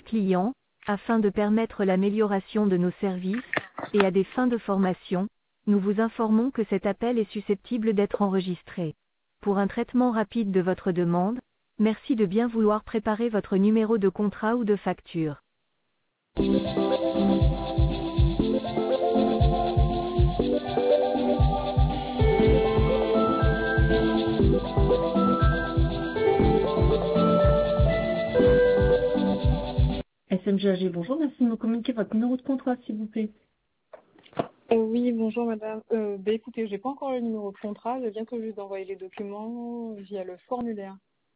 clients, afin de permettre l'amélioration de nos services, et à des fins de formation, nous vous informons que cet appel est susceptible d'être enregistré. Pour un traitement rapide de votre demande, merci de bien vouloir préparer votre numéro de contrat ou de facture. SMGAG, bonjour, merci de me communiquer votre numéro de contrat, s'il vous plaît. Oui, bonjour madame. Écoutez, j'ai pas encore le numéro de contrat, je viens tout juste d'envoyer les documents via le formulaire.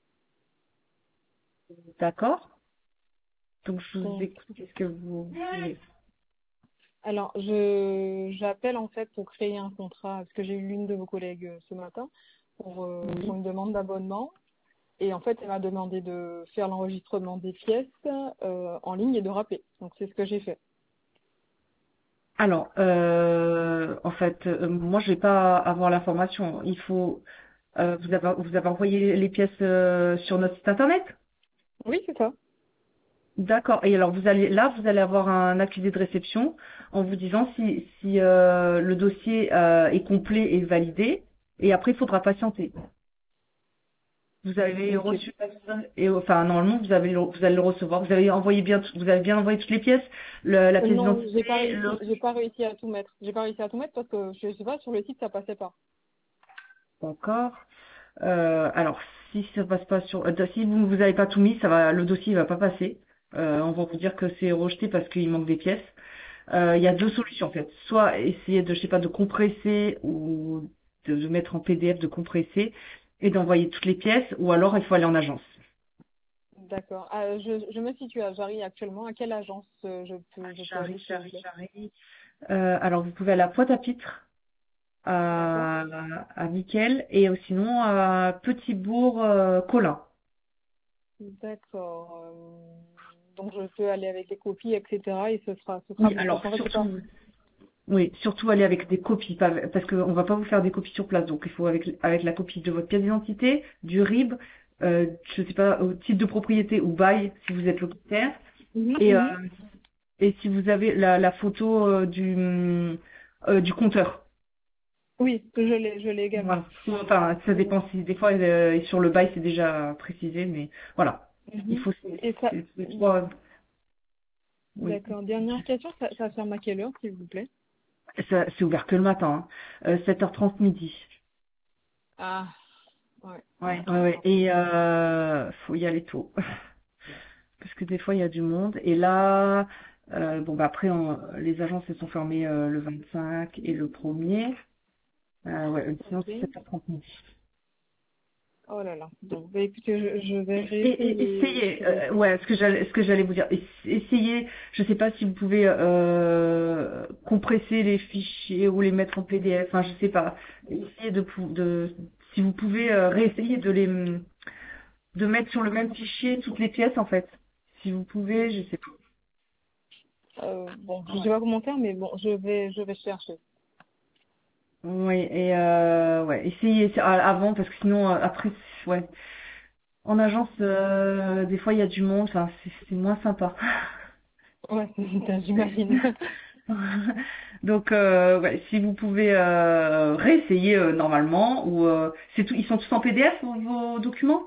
D'accord. Donc, je vous Donc, écoute. Qu'est-ce que vous voulez? alors, j'appelle en fait pour créer un contrat, parce que j'ai eu l'une de vos collègues ce matin pour Oui. une demande d'abonnement. Et en fait, elle m'a demandé de faire l'enregistrement des pièces en ligne et de rappeler. Donc, c'est ce que j'ai fait. Alors, en fait, moi, je vais pas avoir l'information. Il faut, vous avez envoyé les pièces sur notre site internet? Oui, c'est ça. D'accord. Et alors, vous allez avoir un accusé de réception en vous disant si le dossier est complet et validé. Et après, il faudra patienter. Vous avez Ok. reçu et enfin normalement vous allez le recevoir. Vous avez bien envoyé toutes les pièces, la pièce Non, d'identité, j'ai pas réussi à tout mettre. J'ai pas réussi à tout mettre parce que je sais pas, sur le site, ça passait pas. D'accord. Alors si ça passe pas si vous avez pas tout mis, le dossier va pas passer. On va vous dire que c'est rejeté parce qu'il manque des pièces. Il y a deux solutions en fait. Soit essayer de je sais pas de compresser ou de mettre en PDF de compresser et d'envoyer toutes les pièces, ou alors il faut aller en agence. D'accord. Je me situe à Jarry actuellement. À quelle agence je peux aller, s'il vous plaît? Charry. Alors, vous pouvez aller à Pointe-à-Pitre, D'accord. à, à Mickel, et sinon à Petit-Bourg, Colin. D'accord. Donc je peux aller avec les copies, etc. Et ce sera Oui, bon. Parce alors qu'en fait, c'est surtout, pas. oui, surtout aller avec des copies, parce qu'on va pas vous faire des copies sur place. Donc, il faut avec la copie de votre pièce d'identité, du RIB, je sais pas, au titre de propriété ou bail, si vous êtes locataire, Mhm, et, mhm. et si vous avez la photo du compteur. Oui, je l'ai également. Voilà. Enfin, ça Mhm. dépend si des fois sur le bail c'est déjà précisé, mais voilà. Il Mhm. faut Et ça. ces trois. Oui. D'accord. Dernière question. Ça ferme à quelle heure, s'il vous plaît? C'est ouvert que le matin, hein. 7h30 midi. Ah, ouais. Ouais, ouais, ouais. D'accord. Et faut y aller tôt. Parce que des fois il y a du monde. Et là, bon bah après les agences elles sont fermées le 25 et le 1er. Ouais, sinon c'est Ok. 7h30 midi. Oh là là. Donc, écoutez, je vais réessayer. Essayez, ouais, ce que j'allais vous dire, essayez, je sais pas si vous pouvez compresser les fichiers ou les mettre en PDF, enfin je sais pas, essayez si vous pouvez réessayer de mettre sur le même fichier toutes les pièces en fait, si vous pouvez, je sais pas. Bon, je sais pas comment faire, mais bon, je vais chercher. Oui, et ouais, essayez avant parce que sinon après, ouais, en agence des fois il y a du monde, enfin c'est moins sympa. Ouais, j'imagine. Donc, ouais, si vous pouvez réessayer normalement, ou c'est tout, ils sont tous en PDF vos documents?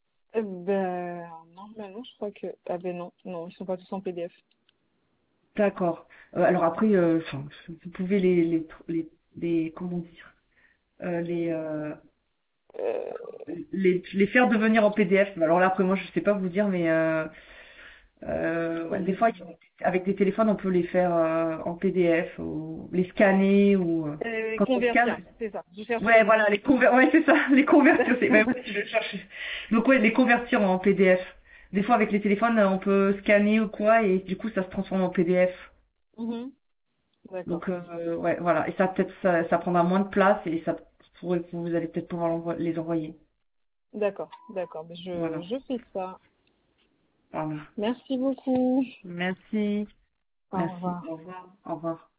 Normalement, je crois que. Ah ben non, non, ils sont pas tous en PDF. D'accord. Alors après, enfin, vous pouvez comment dire, euh, les, euh, Euh, les faire devenir en PDF. Alors là, après moi, je sais pas vous dire, mais ouais, des fois, avec des téléphones, on peut les faire en PDF, ou les scanner, ou quand on convertir, scanne. c'est ça. Je cherchais Ouais, le mot. voilà, ouais, c'est ça, les convertir, c'est même si je cherche. Donc ouais, les convertir en PDF. Des fois avec les téléphones, on peut scanner ou quoi, et du coup ça se transforme en PDF. Mhm. D'accord, Donc ouais, voilà, et ça peut-être ça prendra moins de place et vous allez peut-être pouvoir les envoyer. d'accord. Mais Voilà. je fais ça. Voilà. Merci beaucoup. Merci, Au merci. revoir. Au revoir. Au revoir.